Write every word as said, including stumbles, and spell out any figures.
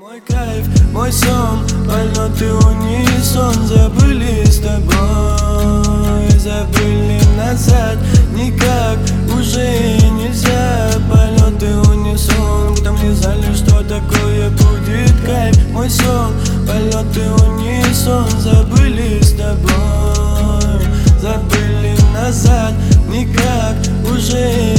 Мой кайф, мой сон, полеты унисон. Забыли с тобой, забыли назад. Никак уже нельзя. Полеты унисон, там не знали, что такое будет кайф. Мой сон, полеты унисон. Забыли с тобой, забыли назад. Никак уже